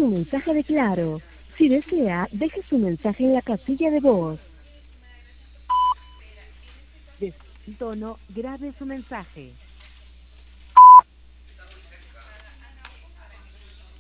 su mensaje de Claro. Si desea, deje su mensaje en la casilla de voz. De tono, grabe su mensaje.